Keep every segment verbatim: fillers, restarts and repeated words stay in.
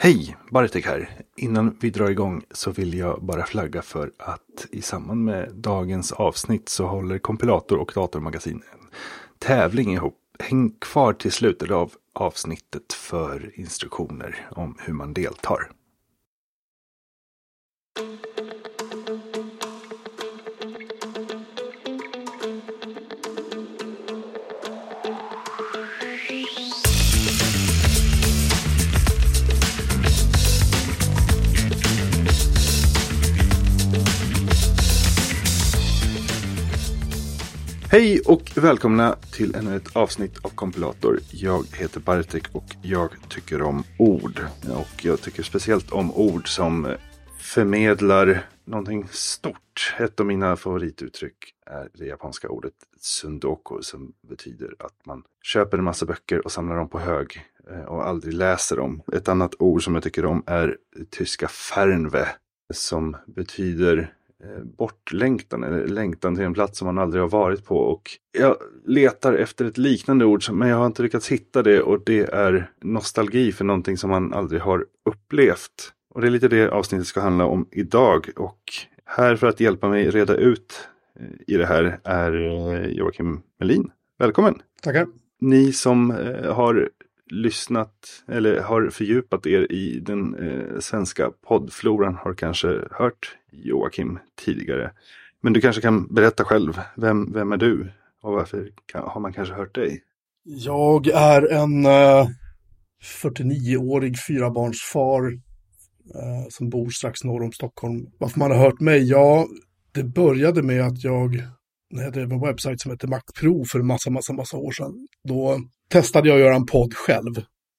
Hej, Bartek här. Innan vi drar igång så vill jag bara flagga för att i samband med dagens avsnitt så håller Kompilator och Datormagasin en tävling ihop. Häng kvar till slutet av avsnittet för instruktioner om hur man deltar. Hej och välkomna till ännu ett avsnitt av Kompilator. Jag heter Bartek och jag tycker om ord. Och jag tycker speciellt om ord som förmedlar någonting stort. Ett av mina favorituttryck är det japanska ordet sundoku, som betyder att man köper en massa böcker och samlar dem på hög och aldrig läser dem. Ett annat ord som jag tycker om är tyska fernweh, som betyder bortlängtan eller längtan till en plats som man aldrig har varit på. Och jag letar efter ett liknande ord, men jag har inte lyckats hitta det, och det är nostalgi för någonting som man aldrig har upplevt. Och det är lite det avsnittet ska handla om idag, och här för att hjälpa mig reda ut i det här är Joakim Melin. Välkommen! Tackar! Ni som har lyssnat eller har fördjupat er i den eh, svenska poddfloran har kanske hört Joakim tidigare. Men du kanske kan berätta själv, vem, vem är du och varför kan, har man kanske hört dig? Jag är en eh, fyrtionioårig fyrabarnsfar eh, som bor strax norr om Stockholm. Varför man har hört mig? Ja, det började med att jag, när jag drev en webbsajt som heter MacPro för en massa, massa, massa år sedan, då testade jag att göra en podd själv.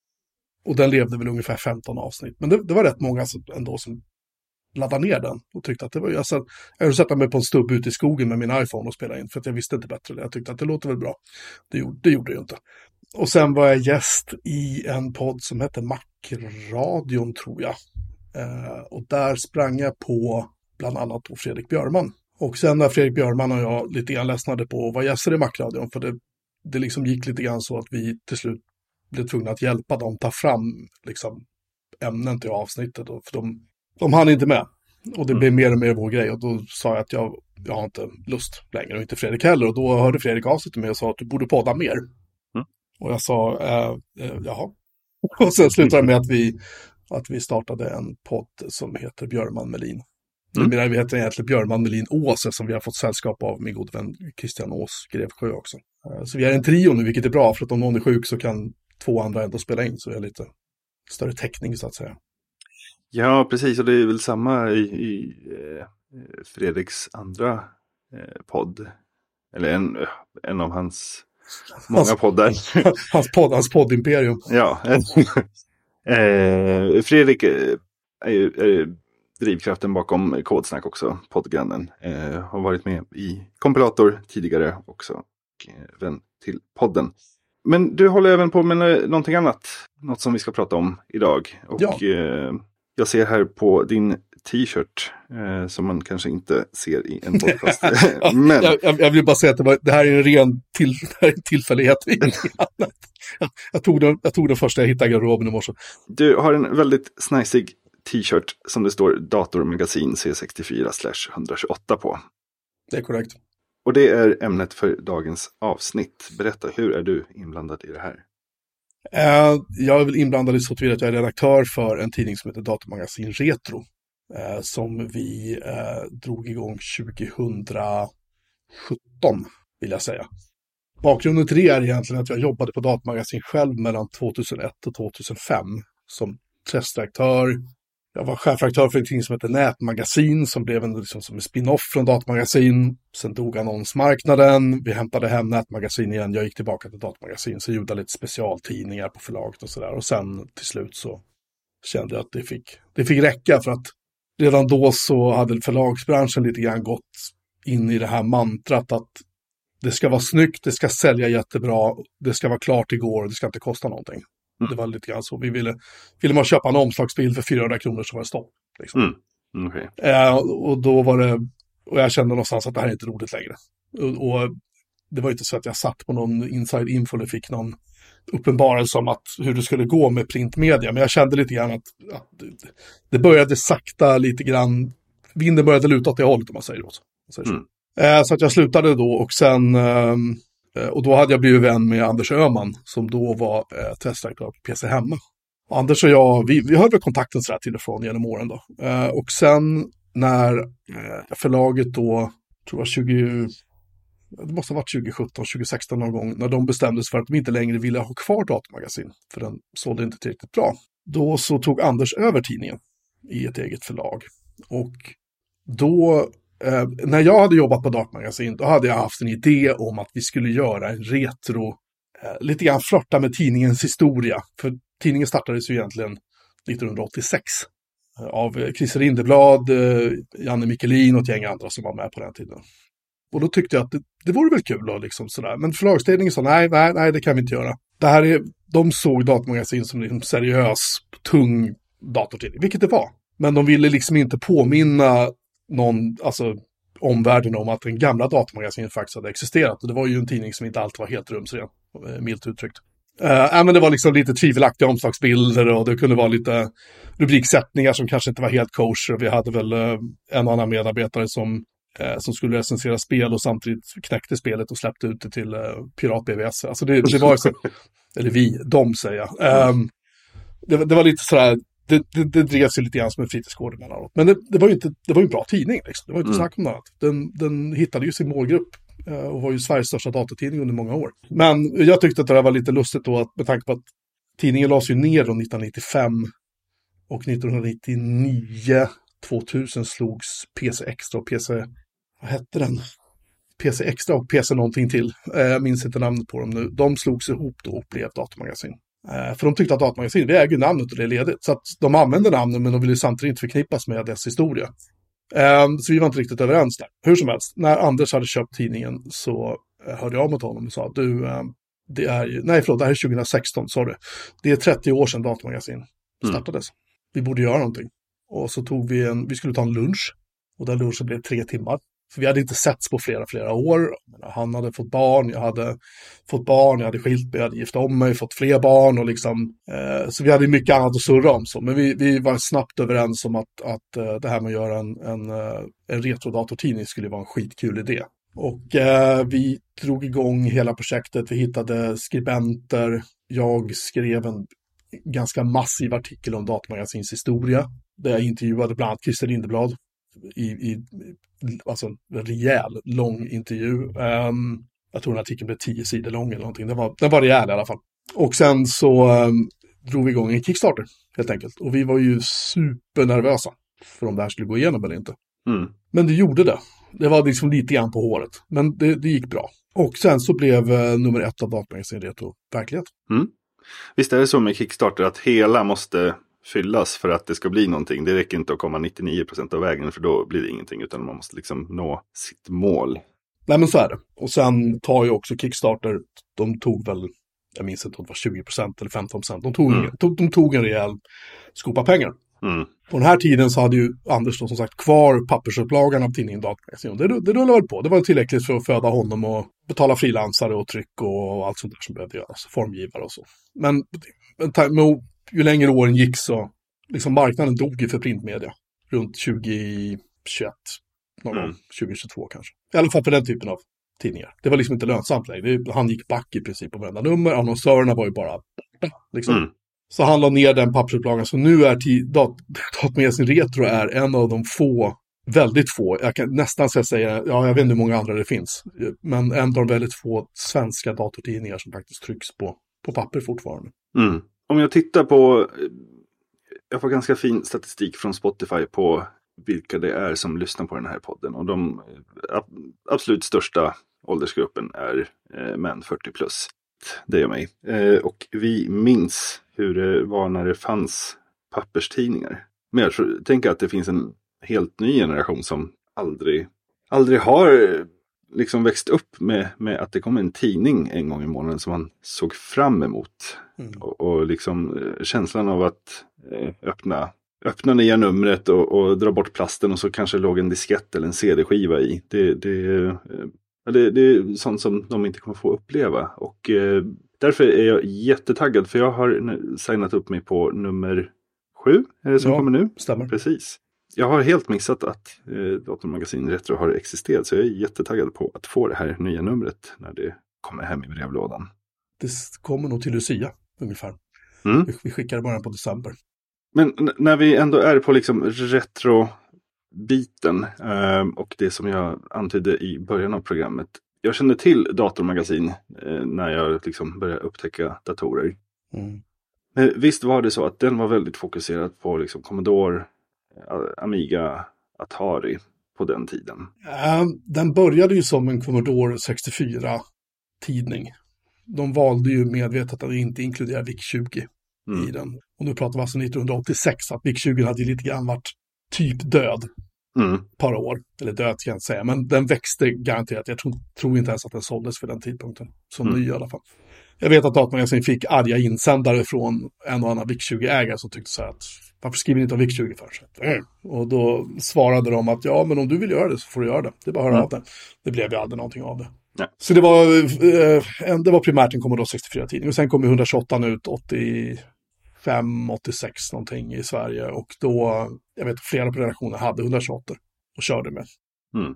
Och den levde väl ungefär femton avsnitt. Men det, det var rätt många som, ändå som laddade ner den och tyckte att det var... Jag, satt, jag hade sätta mig på en stubb ute i skogen med min iPhone och spela in, för att jag visste inte bättre. Jag tyckte att det låter väl bra. Det gjorde det gjorde jag inte. Och sen var jag gäst i en podd som hette Macradion, tror jag. Eh, och där sprang jag på bland annat då Fredrik Björman. Och sen när Fredrik Björman och jag lite grann ledsnade på att vara gäster i Macradion, för det Det liksom gick lite grann så att vi till slut blev tvungna att hjälpa dem ta fram liksom ämnen till avsnittet. För de, de hann inte med. Och det blev mer och mer vår grej. Och då sa jag att jag, jag har inte lust längre, och inte Fredrik heller. Och då hörde Fredrik av sig till mig och sa att du borde podda mer. Mm. Och jag sa, äh, äh, jaha. Och sen slutade det med att vi, att vi startade en podd som heter Björman Melin. Mm. Nu vi heter egentligen Björman Melin Åse, som vi har fått sällskap av min god vän Christian Ås Grevsjö också. Så vi är en trio nu, vilket är bra, för att om någon är sjuk så kan två andra ändå spela in, så är det lite större täckning så att säga. Ja, precis, och det är väl samma i, i eh, Fredriks andra eh, podd. Eller en, en av hans många hans, poddar. hans podd, hans poddimperium. Ja, eh, Fredrik är ju... Är, drivkraften bakom Kodsnack också, poddgrannen. Eh, har varit med i Kompilator tidigare också. Och eh, vän till podden. Men du håller även på med någonting annat. Något som vi ska prata om idag. Och ja. eh, jag ser här på din t-shirt. Eh, som man kanske inte ser i en podcast. ja, Men... jag, jag vill bara säga att det, var, det här är en ren till, tillfällighet. jag, jag, tog den, jag tog den första jag hittade i garderoben i morse. Du har en väldigt snajsig t-shirt som det står Datormagasin C sextiofyra slash etthundratjugoåtta på. Det är korrekt. Och det är ämnet för dagens avsnitt. Berätta, hur är du inblandad i det här? Uh, jag är väl inblandad i så till att jag är redaktör för en tidning som heter Datormagasin Retro. Uh, som vi uh, drog igång tjugosjutton, vill jag säga. Bakgrunden till det är egentligen att jag jobbade på Datormagasin själv mellan tvåtusenett och tvåtusenfem som testredaktör. Jag var chefredaktör för en tidning som heter Nätmagasin, som blev en, liksom, som en spin-off från Datormagasin. Sen dog annonsmarknaden. Vi hämtade hem Nätmagasin igen. Jag gick tillbaka till Datormagasin, så gjorde lite specialtidningar på förlaget och sådär. Och sen till slut så kände jag att det fick, det fick räcka, för att redan då så hade förlagsbranschen lite grann gått in i det här mantrat att det ska vara snyggt, det ska sälja jättebra, det ska vara klart igår och det ska inte kosta någonting. Mm. Det var lite grann så. Vi ville, ville man köpa en omslagsbild för fyrahundra kronor så var det stopp. Liksom. Mm. Okay. Eh, och då var det, och jag kände någonstans att det här är inte roligt längre. Och, och det var inte så att jag satt på någon inside info eller fick någon uppenbarelse om att hur det skulle gå med printmedia. Men jag kände lite grann att, att det började sakta lite grann, vinden började luta åt det hållet om man säger, så. Man säger så. Mm. Eh, så att jag slutade då och sen, eh, och då hade jag blivit vän med Anders Öhman som då var eh, testdirektör på P C Hemma. Och Anders och jag, vi, vi höll väl kontakten sådär till och från genom åren då. Eh, och sen när eh, förlaget då, tror jag tjugo, det måste ha varit tjugo sjutton tjugo sexton någon gång, när de bestämde sig för att de inte längre ville ha kvar Datamagasin, för den sålde inte tillräckligt bra. Då så tog Anders över tidningen i ett eget förlag. Och då, eh, när jag hade jobbat på Datamagasin, då hade jag haft en idé om att vi skulle göra en retro, eh, lite grann flörta med tidningens historia. För tidningen startades ju egentligen nittonhundraåttiosex eh, av Christer Lindeblad, eh, Janne Mikkelin och ett gäng andra som var med på den tiden. Och då tyckte jag att det, det vore väl kul då, liksom sådär. Men förlagsledningen sa nej, nej, nej, det kan vi inte göra. Det här är, de såg Datamagasin som en seriös, tung datortidning, vilket det var. Men de ville liksom inte påminna någon, alltså omvärlden om att den gamla Datamagasin faktiskt hade existerat. Och det var ju en tidning som inte alltid var helt rumsren, milt uttryckt. Uh, men det var liksom lite tvivelaktiga omslagsbilder och det kunde vara lite rubriksättningar som kanske inte var helt kosher. Vi hade väl uh, en annan medarbetare som som skulle recensera spel och samtidigt knäckte spelet och släppte ut det till uh, Pirat B V S. Alltså det, det var ju så, eller vi, de säger jag. Um, det, det var lite sådär, det, det, det drevs ju lite grann som en fritidsgård emellanåt. Men det, det var ju inte, det var ju en bra tidning liksom. Det var ju inte mm. snack om det. Den, den hittade ju sin målgrupp uh, och var ju Sveriges största datatidning under många år. Men jag tyckte att det var lite lustigt då, att, med tanke på att tidningen lades ju ner då nittonhundranittiofem och nittonhundranittionio tvåtusen slogs P C Extra och P C, vad hette den? P C Extra och P C någonting till. Jag minns inte namnet på dem nu. De slogs ihop då och blev Datamagasin. För de tyckte att Datamagasin, vi äger namnet och det är ledigt. Så att de använde namnet, men de ville samtidigt inte förknippas med dess historia. Så vi var inte riktigt överens där. Hur som helst, när Anders hade köpt tidningen så hörde jag mot honom och sa, du, det är ju, nej förlåt, det här är tjugohundrasexton, sa du. Det är trettio år sedan Datamagasin startades. Mm. Vi borde göra någonting. Och så tog vi en, vi skulle ta en lunch. Och den lunchen blev tre timmar. För vi hade inte setts på flera, flera år. Han hade fått barn, jag hade fått barn, jag hade skilt mig, jag hade gift om mig, fått fler barn. Och liksom, eh, så vi hade mycket annat att surra om. Så. Men vi, vi var snabbt överens om att, att eh, det här med att göra en, en, en retrodatortidning skulle vara en skitkul idé. Och eh, vi drog igång hela projektet, vi hittade skribenter. Jag skrev en ganska massiv artikel om Datamagasins historia. Där jag intervjuade bland annat Christer Lindeblad i, i alltså en rejäl, lång intervju. Um, jag tror den artikeln blev tio sidor lång eller någonting. Den var, den var rejäl i alla fall. Och sen så um, drog vi igång en Kickstarter helt enkelt. Och vi var ju supernervösa för om det här skulle gå igenom eller inte. Mm. Men det gjorde det. Det var liksom lite grann på håret. Men det, det gick bra. Och sen så blev uh, nummer ett av Datamagasin Retro verklighet. Mm. Visst är det så med Kickstarter att hela måste fyllas för att det ska bli någonting. Det räcker inte att komma nittionio procent av vägen, för då blir det ingenting, utan man måste liksom nå sitt mål. Nej, men så är det. Och sen tar ju också Kickstarter, de tog väl, jag minns inte om det var tjugo procent eller femton procent. De tog, mm. de, de tog en rejäl skopa pengar. Mm. På den här tiden så hade ju Anders då som sagt kvar pappersupplagan av tidningen Datamagasin. Det, det rullade väl på. Det var tillräckligt för att föda honom och betala frilansare och tryck och allt sånt där som behövde göras. Formgivare och så. Men, men, men ju längre åren gick så liksom marknaden dog ju för printmedia. Runt tjugo tjugoett. Någon gång. Mm. tjugo tjugotvå kanske. I alla fall för den typen av tidningar. Det var liksom inte lönsamt längre. Han gick back i princip på varenda nummer. Annonsörerna var ju bara liksom. Mm. Så han la ner den pappersupplagan. Så nu är t- dat- Datamagasin Retro är en av de få, väldigt få, jag kan nästan säga, ja jag vet inte hur många andra det finns, men en av de väldigt få svenska datortidningar som faktiskt trycks på, på papper fortfarande. Mm. Om jag tittar på, jag får ganska fin statistik från Spotify på vilka det är som lyssnar på den här podden. Och de absolut största åldersgruppen är eh, män fyrtio plus. Det är mig. Eh, och vi minns hur det var när det fanns papperstidningar. Men jag tror, tänker att det finns en helt ny generation som aldrig, aldrig har liksom växt upp med, med att det kommer en tidning en gång i månaden som man såg fram emot. Mm. Och, och liksom känslan av att eh, öppna, öppna nya numret och, och dra bort plasten och så kanske låg en diskett eller en C D-skiva i. Det, det, eh, det, det är sånt som de inte kommer få uppleva. Och eh, därför är jag jättetaggad, för jag har nu signat upp mig på nummer sju, är det som Ja, kommer nu? stämmer. Precis. Jag har helt missat att eh, Datormagasin Retro har existerat, så jag är jättetaggad på att få det här nya numret när det kommer hem i brevlådan. Det kommer nog till Lucia, ungefär. Mm. Vi, vi skickar det början på december. Men n- när vi ändå är på liksom retro-biten eh, och det som jag antydde i början av programmet. Jag kände till Datormagasin eh, när jag liksom började upptäcka datorer. Mm. Men visst var det så att den var väldigt fokuserad på liksom Commodore, Amiga, Atari på den tiden. Äh, den började ju som en Commodore sextiofyra-tidning. De valde ju medvetet att inte inkludera V I C tjugo Mm. i den. Och nu pratar vi alltså nittonhundraåttiosex, att V I C tjugo hade lite grann varit typ död Mm. ett par år. Eller död kan jag inte säga, men den växte garanterat. Jag tror, tror inte ens att den såldes för den tidpunkten. Som Mm. ny i alla fall. Jag vet att Datormagasin fick arga insändare från en och annan V I C tjugo-ägare som tyckte så här att varför skriver ni inte om V I C tjugo för? Mm. Och då svarade de att ja, men om du vill göra det så får du göra det. Det är bara att höra Mm. av det. Det blev ju aldrig någonting av det. Ja. Så det var, eh, en, det var primärt en Commodore sextiofyra-tidning. Och sen kom ju etthundratjugoåtta ut åttiofem åttiosex någonting i Sverige. Och då, jag vet flera på redaktionen hade etthundratjugoåtta och körde med. Mm.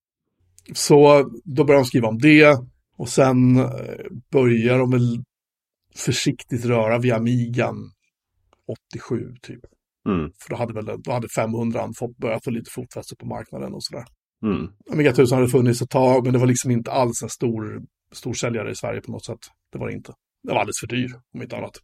Så då började de skriva om det. Och sen eh, började de väl försiktigt röra vid Amigan åttiosju typ. Mm. För då hade väl då hade femhundra fått börjat få lite fotfäste på marknaden och sådär. Mm. Amiga tusen hade funnits ett tag, men det var liksom inte alls en stor, stor säljare i Sverige på något sätt. Det var det inte. Det var alldeles för dyr, om inte annat.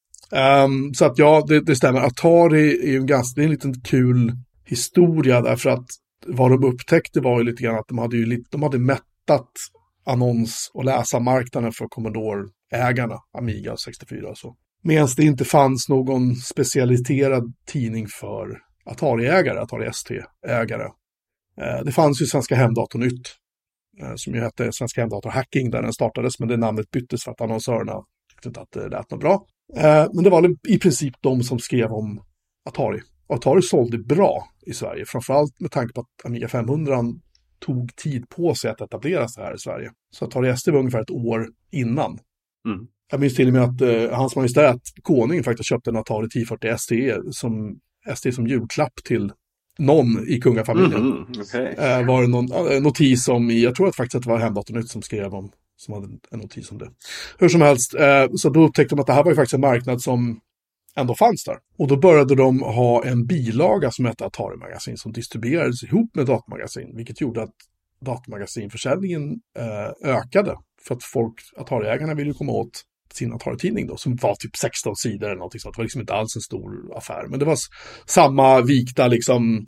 Um, så att ja, det, det stämmer. Atari är ju en ganska, det är en liten kul historia, därför att vad de upptäckte var ju lite grann att de hade ju lite, de hade mättat annons- och läsarmarknaden för Commodore-ägarna, Amiga sextiofyra och så. Medan det inte fanns någon specialiserad tidning för Atari-ägare, Atari S T-ägare. Det fanns ju Svenska Hemdatornytt, som ju hette Svenska Hemdator Hacking, där den startades, men det namnet byttes för att annonsörerna tyckte inte att det lät något bra. Men det var i princip de som skrev om Atari. Och Atari sålde bra i Sverige, framförallt med tanke på att Amiga femhundra tog tid på sig att etablera sig här i Sverige. Så Atari S T var ungefär ett år innan. Mm. Jag minns till och med att uh, hans majestät, konungen, faktiskt köpte en Atari tio fyrtio S T som, S T som julklapp till någon i kungafamiljen. Mm, okay. uh, var det någon uh, notis om, jag tror att faktiskt att det var Hemdatornytt som skrev om, som hade en notis om det. Hur som helst, uh, så då upptäckte de att det här var ju faktiskt en marknad som ändå fanns där. Och då började de ha en bilaga som hette Atari-magasin som distribuerades ihop med Datormagasin, vilket gjorde att Datormagasinförsäljningen uh, ökade. För att folk, Atari-ägarna ville komma åt sin Atari-tidning då, som var typ sexton sidor eller någonting sånt. Det var liksom inte alls en stor affär. Men det var s- samma vikta liksom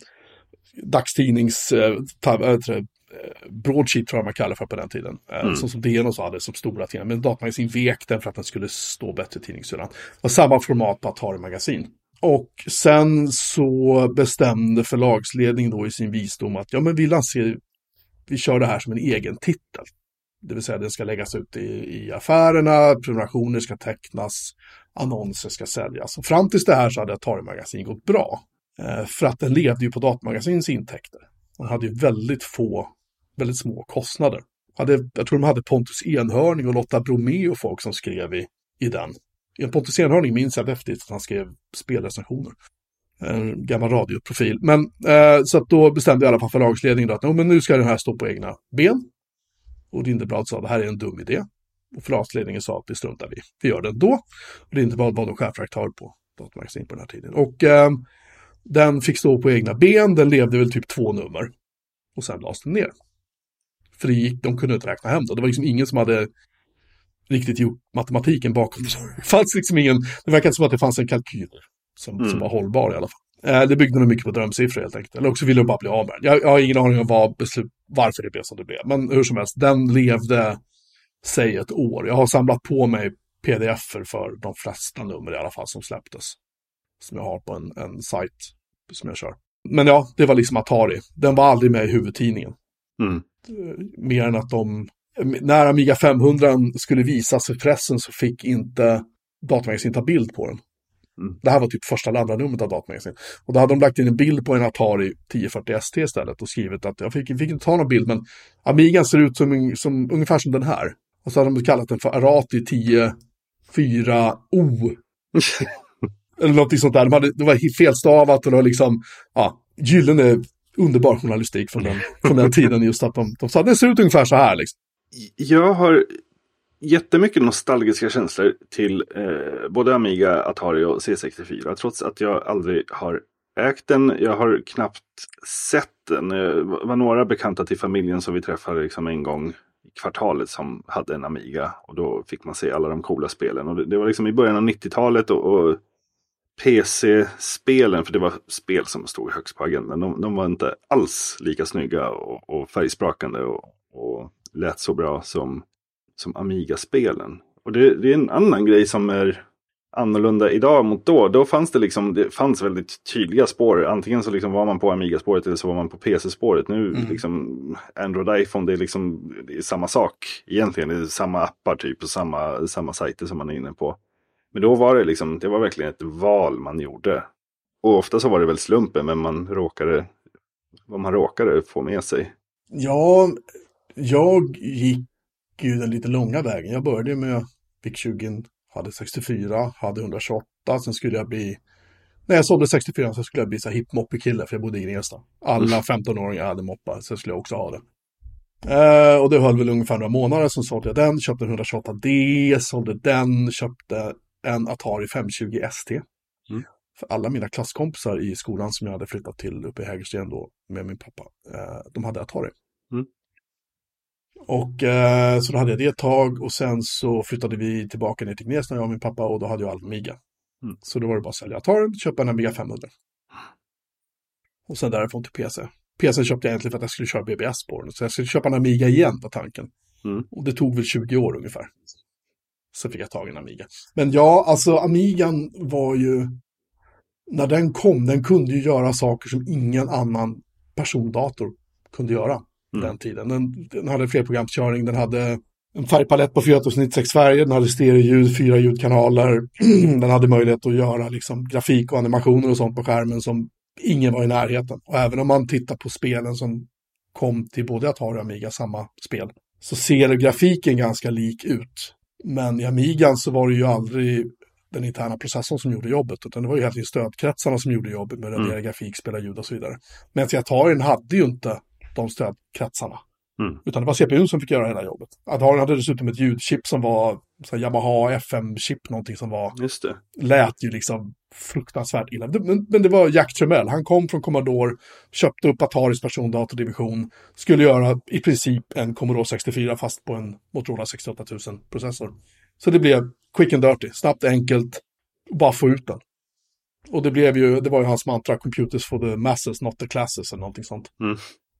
dagstidnings äh, tab- äh, broadsheet tror jag man kallar för på den tiden. Äh, Mm. som som D N och så hade som stora tidningar. Men Datormagasin vek den för att den skulle stå bättre i tidningshyllan. Det var samma format på Atari-magasin. Och sen så bestämde förlagsledningen då i sin visdom att ja men vi lanserar, vi kör det här som en egen titel. Det vill säga den ska läggas ut i, i affärerna, prenumerationer ska tecknas, annonser ska säljas. Och fram tills det här så hade Atari-magasin gått bra. Eh, för att den levde ju på Datormagasins intäkter. Den hade ju väldigt få, väldigt små kostnader. Hade, jag tror de hade Pontus Enhörning och Lotta Bromé och folk som skrev i, i den. I en Pontus Enhörning minns jag häftigt att han skrev spelrecensioner. En gammal radioprofil. Men eh, så att då bestämde i alla fall förlagsledningen att men nu ska den här stå på egna ben. Och Lindeblad sa att det här är en dum idé. Och förlagsledningen sa att det struntar vi. Vi gör det ändå. Och Lindeblad var då chefredaktör på Datormagasin på den här tiden. Och eh, den fick stå på egna ben. Den levde väl typ två nummer. Och sen lades den ner. För det gick, de kunde inte räkna hem det. Det var liksom ingen som hade riktigt gjort matematiken bakom det. Det fanns liksom ingen, det verkade som att det fanns en kalkyl som, mm. som var hållbar i alla fall. Eh, det byggde nog mycket på drömsiffror helt enkelt. Eller också ville de bara bli av med den. Jag, jag har ingen aning om vad beslut, varför det blev som det blev. Men hur som helst, den levde säg ett år. Jag har samlat på mig pdf-er för de flesta nummer i alla fall som släpptes. Som jag har på en, en sajt som jag kör. Men ja, det var liksom Atari. Den var aldrig med i huvudtidningen. Mm. Mer än att de, när Amiga femhundra skulle visas för pressen så fick inte Datormagasin ta bild på den. Mm. Det här var typ första eller andra numret av Datormagasin. Och då hade de lagt in en bild på en Atari tio fyrtio S T istället och skrivit att jag fick, fick inte ta någon bild, men Amigan ser ut som, som ungefär som den här. Och så hade de kallat den för Arati tio fyra O. Eller något sånt där. De hade, det var felstavat och det var liksom, ja, gyllene, underbar journalistik från den, från den tiden. Just att de, de sa, det ser ut ungefär så här liksom. Jag har jättemycket nostalgiska känslor till eh, både Amiga, Atari och C sextiofyra. Trots att jag aldrig har ägt den. Jag har knappt sett den. Det var några bekanta till familjen som vi träffade liksom en gång i kvartalet som hade en Amiga. Och då fick man se alla de coola spelen. Och det, det var liksom i början av nittiotalet och, och P C-spelen, för det var spel som stod högst på agendan. De, de var inte alls lika snygga och, och färgsprakande och, och lät så bra som, som Amiga-spelen. Och det, det är en annan grej som är annorlunda idag mot då. Då fanns det liksom, det fanns väldigt tydliga spår. Antingen så liksom var man på Amiga-spåret eller så var man på P C-spåret. Nu mm. liksom Android, iPhone, det är liksom det är samma sak egentligen. Det är samma appar typ och samma, samma sajter som man är inne på. Men då var det liksom, det var verkligen ett val man gjorde. Och ofta så var det väl slumpen, men man råkade, vad man råkade få med sig. Ja, jag gick ju den lite långa vägen. Jag började med V I C tjugo, hade sextiofyra, hade etthundratjugoåtta. Sen skulle jag bli, när jag sålde sextiofyra så skulle jag bli så hipp moppekille, för jag bodde i Gnesta. Alla femton-åringar hade moppar, så skulle jag också ha det. Uh, och det höll väl ungefär några månader. Sen sålde jag den, köpte en etthundratjugoåtta D, sålde den, köpte en Atari femhundratjugo S T. Mm. För alla mina klasskompisar i skolan som jag hade flyttat till uppe i Hägersten då med min pappa, uh, de hade Atari. Mm. Och uh, så då hade jag det ett tag och sen så flyttade vi tillbaka ner till Gnesta, jag och min pappa, och då hade jag all Amiga. Mm. Så då var det bara att sälja Atari, köpa en Amiga femhundra. Och sen därifrån till P C. P C köpte jag egentligen för att jag skulle köra B B S på den. Så jag skulle köpa en Amiga igen på tanken. Mm. Och det tog väl tjugo år ungefär. Så fick jag tag i en Amiga. Men ja, alltså Amigan var ju... När den kom, den kunde ju göra saker som ingen annan persondator kunde göra mm. den tiden. Den, den hade flerprogramskörning, den hade en färgpalett på fyra tusen nittiosex färger, den hade stereoljud, fyra ljudkanaler. Den hade möjlighet att göra liksom, grafik och animationer och sånt på skärmen som ingen var i närheten. Och även om man tittar på spelen som kom till både Atari och Amiga, samma spel, så ser grafiken ganska lik ut. Men i Amigan så var det ju aldrig den interna processorn som gjorde jobbet, utan det var ju helt enkelt stödkretsarna som gjorde jobbet med radera mm. grafik, spela ljud och så vidare. Men Atari hade ju inte de stödkretsarna. Mm. Utan det var C P U som fick göra hela jobbet. Atari hade dessutom ett ljudchip som var så här, Yamaha F M-chip, någonting som var... Just det. Lät ju liksom fruktansvärt illa. Men, men det var Jack Tramiel. Han kom från Commodore, köpte upp Ataris persondatordivision, skulle göra i princip en Commodore sextiofyra fast på en Motorola sextioåtta tusen processor. Så det blev quick and dirty, snabbt, enkelt, bara få ut den. Och det blev ju, det var ju hans mantra, computers for the masses, not the classes, eller någonting sånt. Mm.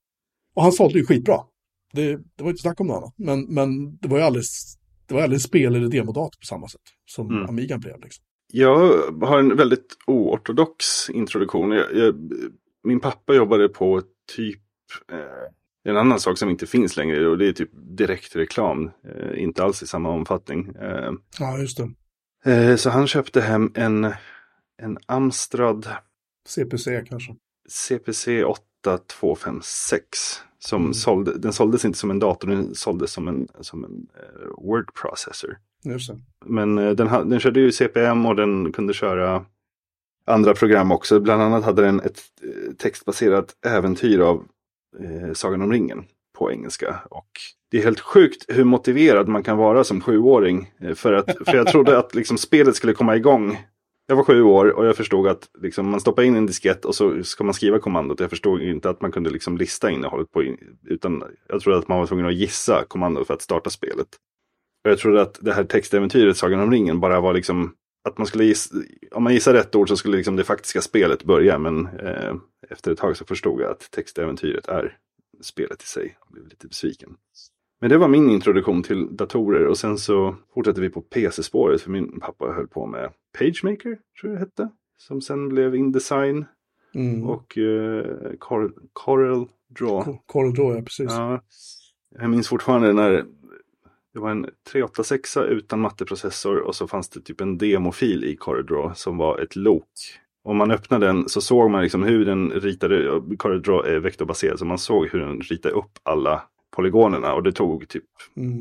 Och han sålde ju skitbra. Det, det var inte snack om något annat. Men, men det var ju alldeles, det var alldeles spel eller demodator på samma sätt som mm. Amigan blev. Liksom. Jag har en väldigt oortodox introduktion. Jag, jag, min pappa jobbade på typ eh, en annan sak som inte finns längre. Och det är typ direktreklam. Eh, inte alls i samma omfattning. Eh, ja, just det. Eh, så han köpte hem en, en Amstrad... C P C kanske. C P C åtta två fem sex. Som mm. sålde, den såldes inte som en dator, den såldes som en, som en uh, word processor. Just det. Men uh, den, den körde ju C P M och den kunde köra andra program också. Bland annat hade den ett uh, textbaserat äventyr av uh, Sagan om ringen på engelska. Och det är helt sjukt hur motiverad man kan vara som sjuåring. Uh, för, att, för jag trodde att liksom, spelet skulle komma igång. Jag var sju år och jag förstod att liksom, man stoppar in en diskett och så ska man skriva kommandot. Jag förstod inte att man kunde liksom, lista innehållet på, utan jag trodde att man var tvungen att gissa kommandot för att starta spelet. Och jag trodde att det här textäventyret, Sagan om ringen, bara var liksom att man skulle gissa, om man gissar rätt ord så skulle liksom det faktiska spelet börja. Men eh, efter ett tag så förstod jag att textäventyret är spelet i sig. Jag blev lite besviken. Men det var min introduktion till datorer och sen så fortsatte vi på P C-spåret för min pappa höll på med PageMaker, tror jag det hette. Som sen blev InDesign mm. och uh, Corel, Corel Draw. Corel Draw, ja precis. Ja, jag minns fortfarande när det var en tre åtta sex utan matteprocessor och så fanns det typ en demofil i Corel Draw som var ett lok. Om man öppnade den så såg man liksom hur den ritade, Corel Draw är vektorbaserad, så man såg hur den ritade upp alla polygonerna och det tog typ mm.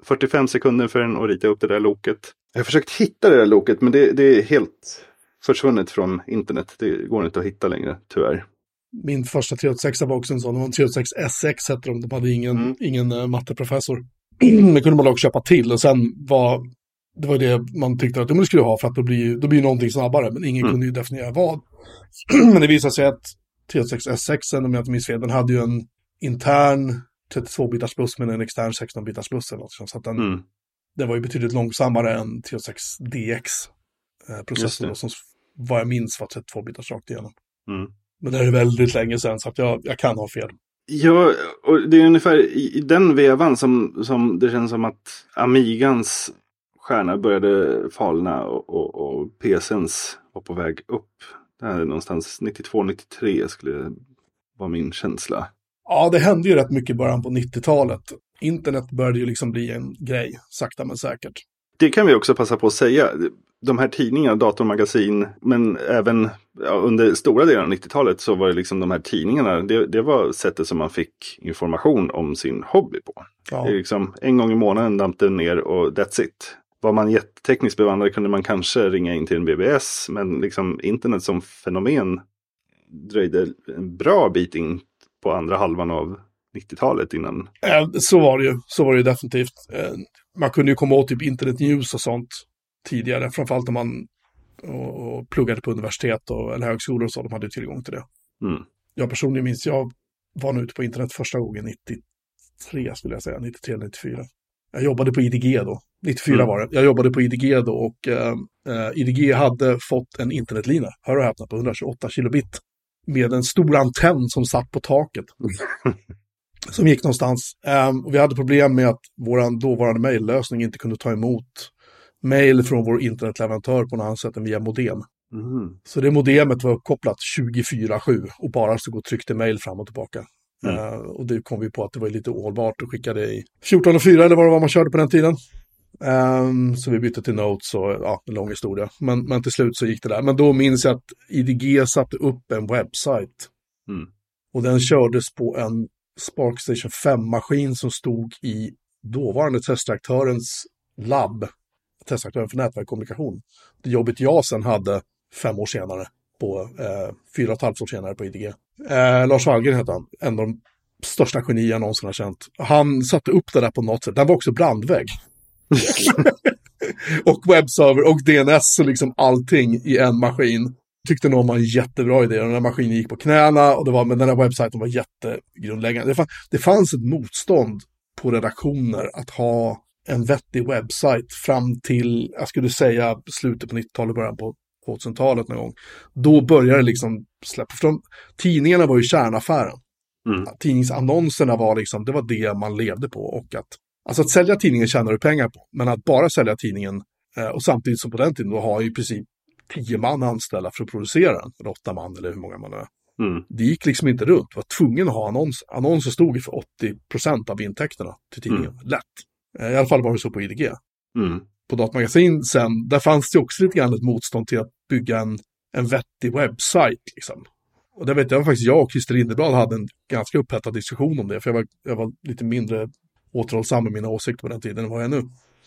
fyrtiofem sekunder för en att rita upp det där loket. Jag har försökt hitta det där loket, men det, det är helt försvunnet från internet. Det går inte att hitta längre, tyvärr. Min första tre åttiosex var också en sån. Det var en tre åttiosex S X hette de. De hade ingen, mm. ingen uh, matteprofessor. Det kunde man också köpa till. Och sen var det var det man tyckte att de skulle ha för att då blir, då blir någonting snabbare. Men ingen mm. kunde ju definiera vad. Men det visade sig att tre åttiosex S X, om jag inte minns fel, den hade ju en intern trettiotvå-bitars buss med en extern sexton-bitars buss. Eller något, så att den, mm. den var ju betydligt långsammare än tre åttiosex D X-processorn eh, som vad jag minns var trettiotvå-bitars rakt igenom. Mm. Men det är väldigt länge sedan så att jag, jag kan ha fel. Ja, och det är ungefär i, i den vevan som, som det känns som att Amigans stjärna började falna och, och, och P C:ns var på väg upp. Det här är någonstans nittiotvå nittiotre skulle vara min känsla. Ja, det hände ju rätt mycket i början på nittiotalet. Internet började ju liksom bli en grej, sakta men säkert. Det kan vi också passa på att säga. De här tidningarna, datormagasin, men även ja, under stora delar av nittiotalet så var det liksom de här tidningarna, det, det var sättet som man fick information om sin hobby på. Ja. Det är liksom en gång i månaden dampte ner och that's it. Var man jättetekniskt bevandrad kunde man kanske ringa in till en B B S, men liksom internet som fenomen dröjde en bra bit in på andra halvan av nittiotalet innan. Ja, så var det ju. Så var det ju definitivt. Man kunde ju komma åt typ internet news och sånt tidigare. Framförallt om man och, och pluggade på universitet och, eller högskolor och så. De hade ju tillgång till det. Mm. Jag personligen minns, jag var nu ute på internet första gången nittiotre skulle jag säga. nittiotre nittiofyra. Jag jobbade på I D G då. nittiofyra mm. var det. Jag jobbade på I D G då och eh, I D G hade fått en internetlina. Hör och häpna på hundratjugoåtta kilobit. Med en stor antenn som satt på taket. Som gick någonstans. Um, och vi hade problem med att vår dåvarande mejllösning inte kunde ta emot mejl från vår internetleverantör på något annat sätt än via modem. Mm. Så det modemet var uppkopplat tjugofyra sju och bara stod och tryckte mejl fram och tillbaka. Mm. Uh, och det kom vi på att det var lite ohållbart att skicka det i fjorton och fyra eller vad det var man körde på den tiden. Um, så vi bytte till Notes och ja, en lång historia. Men, men till slut så gick det där. Men då minns jag att I D G satte upp en webbsajt. Mm. Och den kördes på en SparkStation fem-maskin som stod i dåvarande testaktörens labb. Testaktören för nätverkskommunikation. Det jobbet jag sen hade fem år senare. På eh, fyra och ett halvt år senare på I D G. Eh, Lars Wallgren hette han. En av de största genier jag någonsin har känt. Han satte upp det där på något sätt. Den var också brandvägg. och webbserver och D N S och liksom allting i en maskin. Tyckte nog var en jättebra idé. Den här maskinen gick på knäna och det var, men den här webbsajten var jättegrundläggande. Det, fann, det fanns ett motstånd på redaktioner att ha en vettig webbsajt fram till, jag skulle säga, slutet på nittiotalet, början på tvåtusentalet någon gång. Då började det liksom släppa. För de, tidningarna var ju kärnaffären. Mm. Tidningsannonserna var liksom, det var det man levde på. Och att, alltså att sälja tidningen tjänar du pengar på. Men att bara sälja tidningen eh, och samtidigt som på den tiden då har ju i princip tio man anställda för att producera den. Eller åtta man eller hur många man är. Mm. Det gick liksom inte runt. Du var tvungen att ha annonser. Annonser stod ju för åttio procent av intäkterna till tidningen. Mm. Lätt. Eh, I alla fall var det så på I D G. Mm. På Datamagasin sen, där fanns det också lite grann ett motstånd till att bygga en, en vettig webbsajt liksom. Och det vet jag faktiskt, jag och Christer Lindeblad hade en ganska upphettad diskussion om det. För jag var, jag var lite mindre återhållsam med mina åsikter på den tiden än vad jag är nu.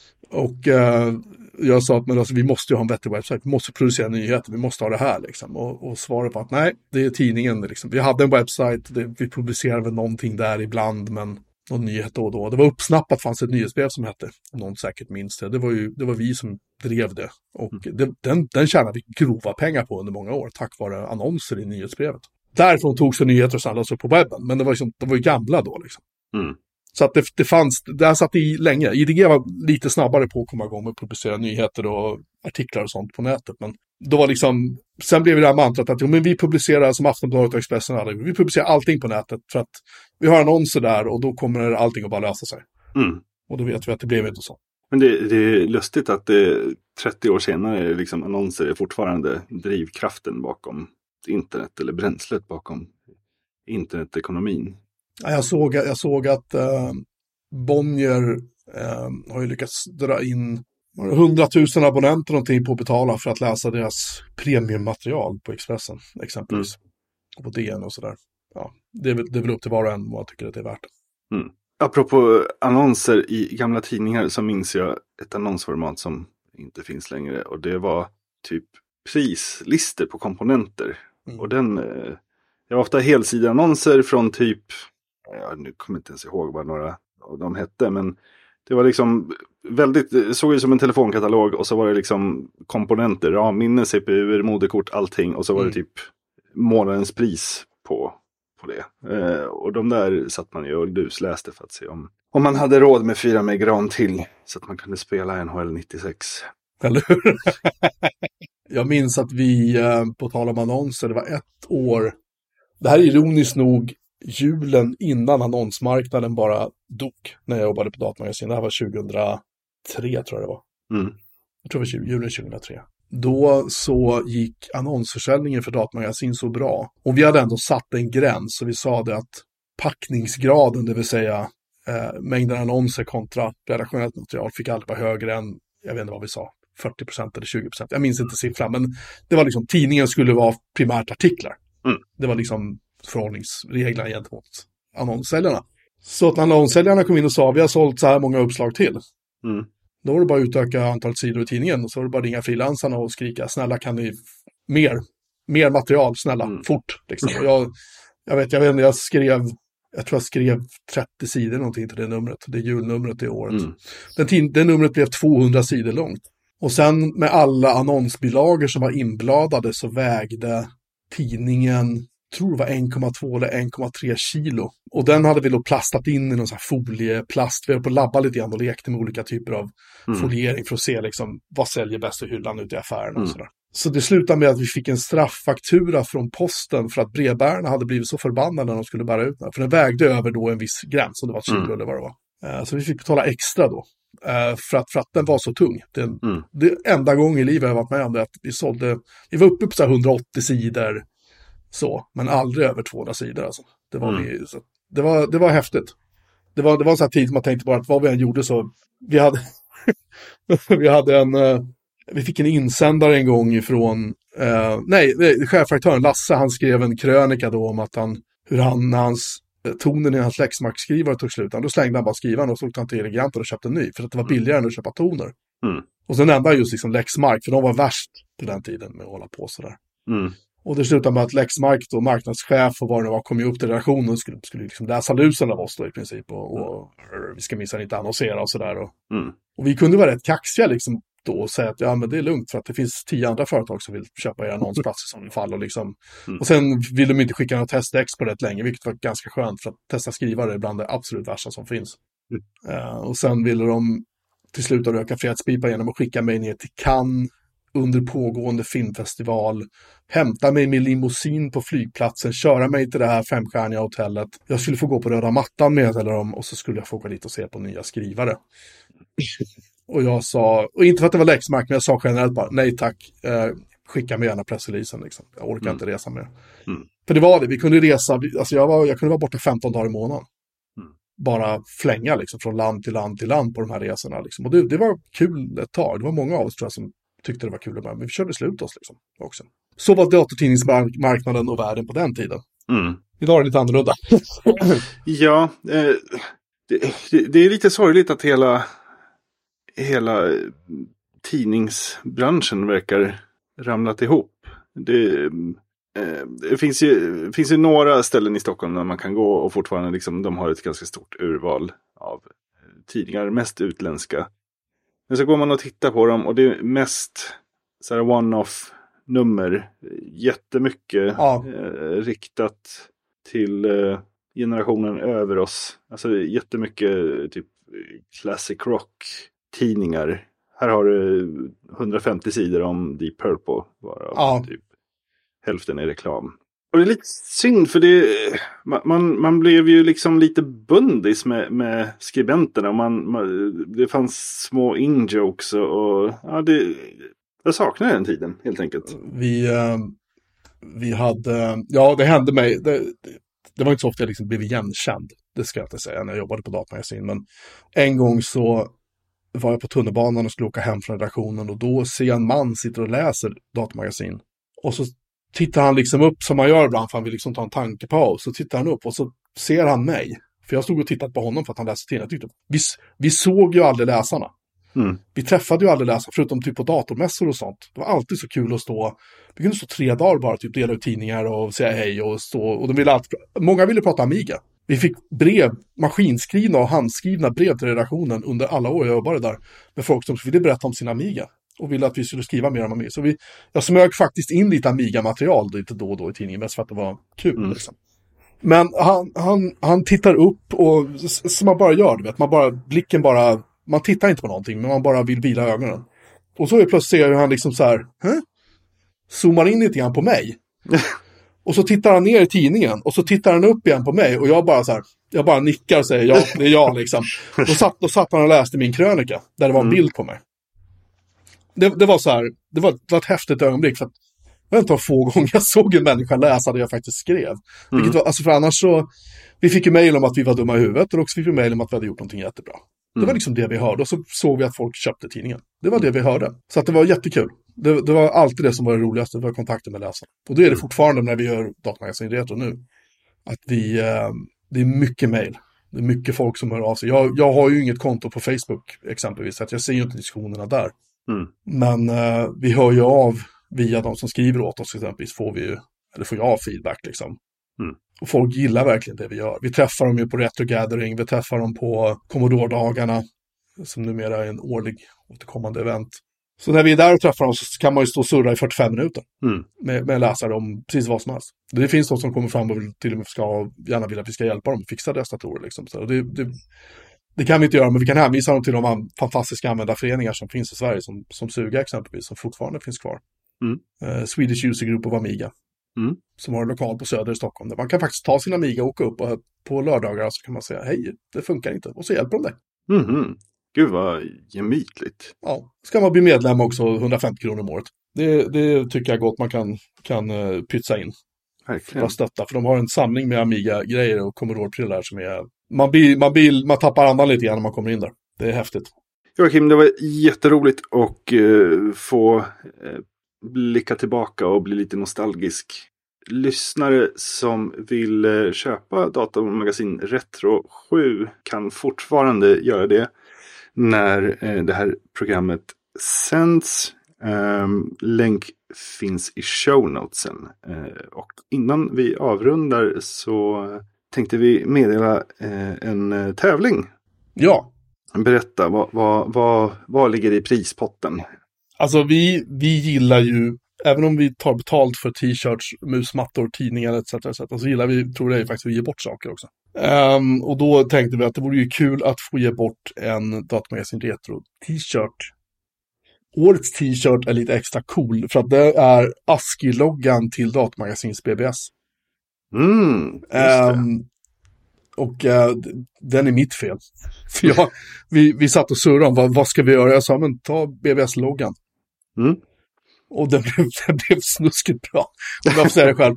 Och eh, jag sa att men alltså, vi måste ju ha en vettig webbsajt. Vi måste producera nyheter, vi måste ha det här liksom. Och, och svarade på att nej, det är tidningen liksom. Vi hade en webbsajt, det, vi publicerade väl någonting där ibland, men någon nyhet då och då. Det var uppsnappat, fanns ett nyhetsbrev som hette, om någon säkert minns det. Det var ju det var vi som drev det. Och mm. det, den, den tjänade vi grova pengar på under många år, tack vare annonser i nyhetsbrevet. Därifrån togs det nyheter och sen upp på webben, men det var, liksom, det var ju gamla då liksom. Mm. Så att det, det fanns, det här satt i länge. I D G var lite snabbare på att komma igång med att publicera nyheter och artiklar och sånt på nätet. Men då var liksom, sen blev det här mantrat att jo, men vi publicerar som Aftonbladet och Expressen hade. Vi publicerar allting på nätet för att vi har annonser där och då kommer allting att bara lösa sig. Mm. Och då vet vi att det blev inte så. Men det, det är lustigt att det trettio år senare liksom, annonser är fortfarande drivkraften bakom internet eller bränslet bakom internetekonomin. Jag såg, jag såg att eh, Bonnier eh, har ju lyckats dra in hundratusen abonnenter någonting på att betala för att läsa deras premiummaterial på Expressen exempelvis. Mm. Och på D N och sådär. Ja, det är, det är väl upp till var och en vad jag tycker att det är värt. Mm. apropå annonser i gamla tidningar så minns jag ett annonsformat som inte finns längre. Och det var typ prislister på komponenter. Mm. Och den, eh, det var ofta helsidaannonser från typ, ja, nu kommer jag inte ens ihåg vad några av dem hette, men det var liksom väldigt, det såg ut som en telefonkatalog och så var det liksom komponenter, ja, minne, C P U, moderkort, allting. Och så var mm. det typ månadens pris på, på det. Eh, och de där satt man ju och lusläste för att se om, om man hade råd med fyra megran till så att man kunde spela N H L nittiosex. Eller hur? Jag minns att vi, på tal om annonser, det var ett år, det här är ironiskt nog julen innan annonsmarknaden bara dog när jag jobbade på Datamagasin. Det här var tjugohundratre tror jag det var. Mm. Jag tror det var julen tjugohundratre. Då så gick annonsförsäljningen för Datamagasin så bra. Och vi hade ändå satt en gräns, så vi sa det att packningsgraden, det vill säga eh, mängden annonser kontra redaktionellt material, fick aldrig vara högre än, jag vet inte vad vi sa, fyrtio procent eller tjugo procent. Jag minns inte siffran, men det var liksom, tidningen skulle vara primärt artiklar. Mm. Det var liksom förhållningsreglerna gentemot annonssäljarna. Så att när annonssäljarna kom in och sa vi har sålt så här många uppslag till. Mm. Då var det bara att utöka antalet sidor i tidningen. Och så var det bara ringa frilansarna och skrika snälla kan ni mer, mer material, snälla, mm. fort. Liksom. Och jag, jag vet, jag vet inte, jag skrev jag tror jag skrev trettio sidor någonting till det numret. Det är julnumret i året. Mm. Den, tid, det numret blev tvåhundra sidor långt. Och sen med alla annonsbilagor som var inbladade så vägde tidningen, tror det var en komma två eller en komma tre kilo. Och den hade vi då plastat in i någon sån här folieplast. Vi höll på att labba lite grann och lekte med olika typer av mm. foliering för att se liksom, vad säljer bäst i hyllan ute i affären och mm. sådär. Så det slutade med att vi fick en strafffaktura från posten för att brevbärarna hade blivit så förbannade när de skulle bära ut den. För den vägde över då en viss gräns, och det var tjugo mm. eller vad det var. Så vi fick betala extra då. För att, för att den var så tung. Det, mm. det enda gången i livet jag varit med om det att vi sålde, vi var uppe på så här hundraåttio sidor så, men aldrig över tvåhundra sidor alltså. Det var, mm. vi, så, det var, det var häftigt. Det var, det var en sån här tid som man tänkte bara att vad vi än gjorde så, vi hade vi hade en vi fick en insändare en gång ifrån eh, nej, chefredaktören Lasse, han skrev en krönika då om att han, hur han, när hans tonen i hans Lexmark-skrivare tog slut, då slängde han bara skrivaren och så åkte han till Elegant och köpte en ny, för att det var billigare än att köpa toner. Mm. Och sen nämnde han just liksom Lexmark, för de var värst på den tiden med att hålla på sådär. Mm. Och det slutade med att Lexmark då, marknadschef och vad det var, kom ju upp till redaktionen och skulle, skulle liksom läsa lusen av oss då i princip. Och, och vi ska minsann inte annonsera och sådär. Och, mm. och vi kunde vara rätt kaxiga liksom då och säga att ja, men det är lugnt för att det finns tio andra företag som vill köpa era annonsplatser som fall. Och, liksom. Mm. och sen vill de inte skicka några testex på rätt länge, vilket var ganska skönt för att testa skrivare är bland det absolut värsta som finns. Mm. Uh, och sen ville de till slut röka fredspipa genom att skicka mig ner till Cannes under pågående filmfestival, hämta mig med limousin på flygplatsen, köra mig till det här femstjärniga hotellet. Jag skulle få gå på röda mattan med eller dem och så skulle jag få åka dit och se på nya skrivare. Och jag sa, och inte för att det var Lexmark, men jag sa generellt bara, nej tack, eh, skicka mig gärna pressreleasen liksom. Jag orkar mm. inte resa mer. Mm. För det var det, vi kunde resa, alltså jag, var, jag kunde vara borta femton dagar i månaden. Mm. Bara flänga liksom från land till land till land på de här resorna liksom. Och det, det var kul ett tag, det var många av oss tror jag som tyckte det var kul, men vi körde slut oss liksom också. Så var datortidningsmarknaden och världen på den tiden. Mm. Idag är det lite annorlunda. ja, eh, det, det, det är lite sorgligt att hela, hela tidningsbranschen verkar ramlat ihop. Det, eh, det finns ju, finns ju några ställen i Stockholm där man kan gå och fortfarande liksom, de har ett ganska stort urval av tidningar, mest utländska. Men så går man och tittar på dem och det är mest så här one-off-nummer. Jättemycket ja. eh, riktat till eh, generationen över oss. Alltså jättemycket typ classic rock-tidningar. Här har du hundrafemtio sidor om Deep Purple. Bara ja. typ hälften är reklam. Och det är lite synd för det, man, man blev ju liksom lite bundis med, med skribenterna. Man, man, det fanns små in-jokes och, och ja, det, jag saknar den tiden helt enkelt. Vi, äh, vi hade, ja det hände mig, det, det, det var inte så ofta jag liksom blev igenkänd, det ska jag inte säga när jag jobbade på Datamagasin. Men en gång så var jag på tunnelbanan och skulle åka hem från redaktionen och då ser jag en man sitter och läser Datamagasin. Och så tittar han liksom upp som man gör ibland, för han vill liksom ta en tankepaus. Så tittar han upp och så ser han mig För jag stod och tittade på honom för att han läste tidningen. Jag tyckte, vi, vi såg ju aldrig läsarna. Mm. Vi träffade ju aldrig läsarna, förutom typ på datormässor och sånt. Det var alltid så kul att stå, vi kunde stå tre dagar bara, typ dela ut tidningar och säga hej och stå, och de ville alltid, många ville prata Amiga. Vi fick brev, maskinskrivna och handskrivna brev till redaktionen under alla år jag jobbade där, med folk som ville berätta om sin Amiga och ville att vi skulle skriva mer om Amiga. Så vi, jag smög faktiskt in lite Amiga-material lite då och då i tidningen, mest för att det var kul. Mm. Liksom. Men han, han, han tittar upp och som man bara gör, du vet, man bara, blicken bara, man tittar inte på någonting, men man bara vill vila ögonen. Och så är plötsligt ser jag hur han liksom så här, Hä? zoomar in lite grann på mig. Och så tittar han ner i tidningen och så tittar han upp igen på mig och jag bara så här, jag bara nickar och säger ja, det är jag liksom. Då satt, då satt han och läste min krönika där det var en bild på mig. Det, det var så här, det var, det var ett häftigt ögonblick för att jag vet inte vad få gånger jag såg en människa läsa det jag faktiskt skrev. Mm. Vilket var, alltså för annars så, vi fick ju mejl om att vi var dumma i huvudet och också fick vi mejl om att vi hade gjort någonting jättebra. Mm. Det var liksom det vi hörde och så såg vi att folk köpte tidningen. Det var det vi hörde. Så att det var jättekul. Det, det var alltid det som var det roligaste, det var kontakten med läsarna. Och det är det fortfarande när vi gör Datamagasin Retro nu. Att vi, eh, det är mycket mejl. Det är mycket folk som hör av sig. Jag, jag har ju inget konto på Facebook exempelvis, så att jag ser ju inte diskussionerna där. Mm. Men eh, vi hör ju av via de som skriver åt oss exempelvis, får vi ju, eller får jag feedback liksom. Mm. Och folk gillar verkligen det vi gör. Vi träffar dem ju på Retro Gathering, vi träffar dem på Commodore-dagarna, som numera är en årlig återkommande event. Så när vi är där och träffar dem så kan man ju stå och surra i fyrtiofem minuter mm. med, med läsare om precis vad som helst. Det finns de som kommer fram och till och med ska, gärna vill att vi ska hjälpa dem att fixa deras datorer. Liksom. Så det, det, det kan vi inte göra, men vi kan hänvisa dem till de fantastiska användarföreningar som finns i Sverige, som, som Suga exempelvis, som fortfarande finns kvar. Mm. Uh, Swedish User Group of Amiga, mm. som har en lokal på Söder i Stockholm, där man kan faktiskt ta sin Amiga och åka upp och på lördagar så kan man säga hej, det funkar inte, och så hjälper de dig. Mm-hmm. Gud vad gemytligt. Ja, ska man bli medlem också, hundrafemtio kronor om året. Det, det tycker jag gott man kan, kan uh, pytsa in. Verkligen. För att stötta, för de har en samling med Amiga-grejer och Commodore-prylar som är... Man, blir, man, blir, man tappar andan lite grann när man kommer in där. Det är häftigt. Joakim, det var jätteroligt att uh, få uh, blicka tillbaka och bli lite nostalgisk. Lyssnare som vill uh, köpa Datamagasin Retro sju kan fortfarande göra det när uh, det här programmet sänds. Um, länk finns i show notesen. Uh, och innan vi avrundar så tänkte vi meddela uh, en uh, tävling. Ja. Berätta, vad, vad, vad, vad ligger i prispotten? Alltså vi, vi gillar ju, även om vi tar betalt för t-shirts, musmattor, tidningar et cetera, et cetera så gillar vi, tror jag faktiskt, att vi ger bort saker också. Um, och då tänkte vi att det vore ju kul att få ge bort en Datamagasin Retro t-shirt. Årets t-shirt är lite extra cool för att det är ASCII-loggan till Datamakasins B B S. Mm, just det. Um, och uh, den är mitt fel. För jag, vi, vi satt och surrade om vad, vad ska vi göra? Jag sa, men ta B B S-loggan. Mm. Och den blev, den blev snuskigt bra. Om jag får säga det själv.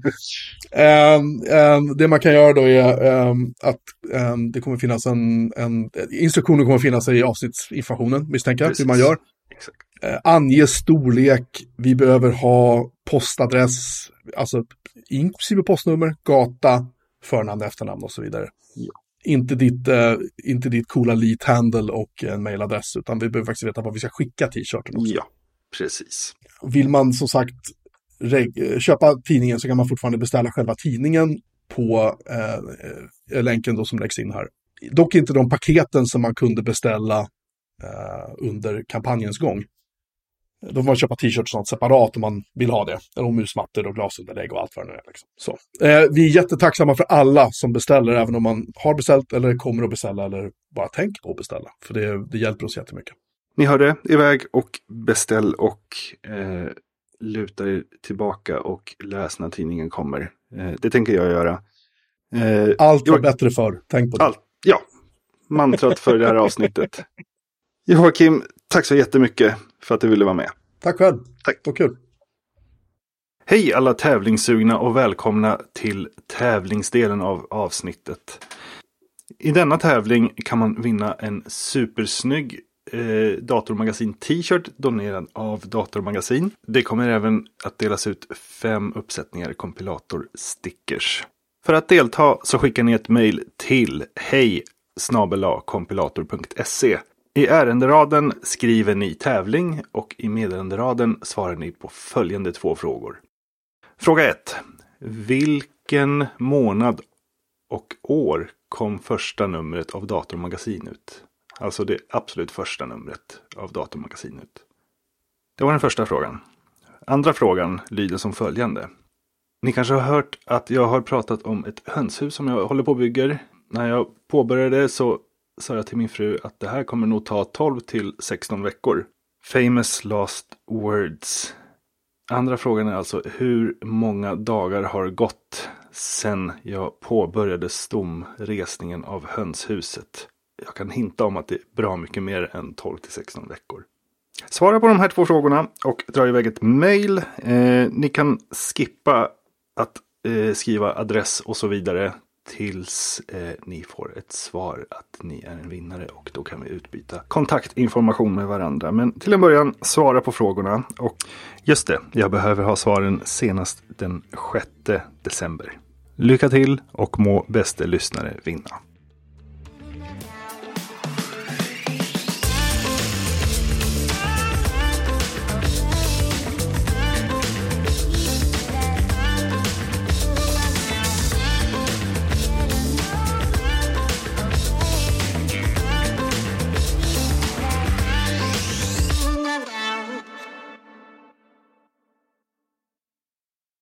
Um, um, det man kan göra då är um, att um, det kommer finnas en, en... Instruktioner kommer finnas i avsnittsinformationen, misstänker jag, hur man gör. Exakt. Uh, ange storlek, vi behöver ha postadress, alltså inklusive postnummer, gata, förnamn, efternamn och så vidare. Ja. Inte ditt, uh, inte ditt coola lead-handle och en mailadress, utan vi behöver faktiskt veta vad vi ska skicka t-shirten också. Ja, precis. Vill man som sagt reg- köpa tidningen så kan man fortfarande beställa själva tidningen på uh, länken då som läggs in här. Dock inte de paketen som man kunde beställa uh, under kampanjens gång. Då får man köpa t-shirt och sånt separat om man vill ha det. Eller musmattor och glasunderlägg och allt vad det nu är. Liksom. Så. Eh, vi är jättetacksamma för alla som beställer, även om man har beställt eller kommer att beställa eller bara tänker på att beställa. För det, det hjälper oss jättemycket. Ni hörde, iväg och beställ och eh, luta er tillbaka och läs när tidningen kommer. Eh, det tänker jag göra. Eh, allt var jag... bättre för, tänk på det. Allt, ja, mantrat för det här avsnittet. Joakim, tack så jättemycket för att du ville vara med. Tack själv. Tack. Det var kul. Hej alla tävlingssugna och välkomna till tävlingsdelen av avsnittet. I denna tävling kan man vinna en supersnygg eh, Datormagasin t-shirt donerad av Datormagasin. Det kommer även att delas ut fem uppsättningar kompilator stickers. För att delta så skickar ni ett mejl till hej snabel-a kompilator punkt se. I ärenderaden skriver ni tävling och i meddelanderaden svarar ni på följande två frågor. Fråga ett. Vilken månad och år kom första numret av Datormagasin ut? Alltså det absolut första numret av Datormagasin ut. Det var den första frågan. Andra frågan lyder som följande. Ni kanske har hört att jag har pratat om ett hönshus som jag håller på och bygger. När jag påbörjade så sa jag till min fru att det här kommer nog ta tolv till sexton veckor. Famous last words. Andra frågan är alltså hur många dagar har gått sedan jag påbörjade stomresningen av hönshuset. Jag kan hinta om att det är bra mycket mer än tolv till sexton veckor. Svara på de här två frågorna och dra iväg ett mejl. Eh, ni kan skippa att eh, skriva adress och så vidare tills eh, ni får ett svar att ni är en vinnare, och då kan vi utbyta kontaktinformation med varandra. Men till en början, svara på frågorna, och just det, jag behöver ha svaren senast den sjätte december. Lycka till och må bäste lyssnare vinna.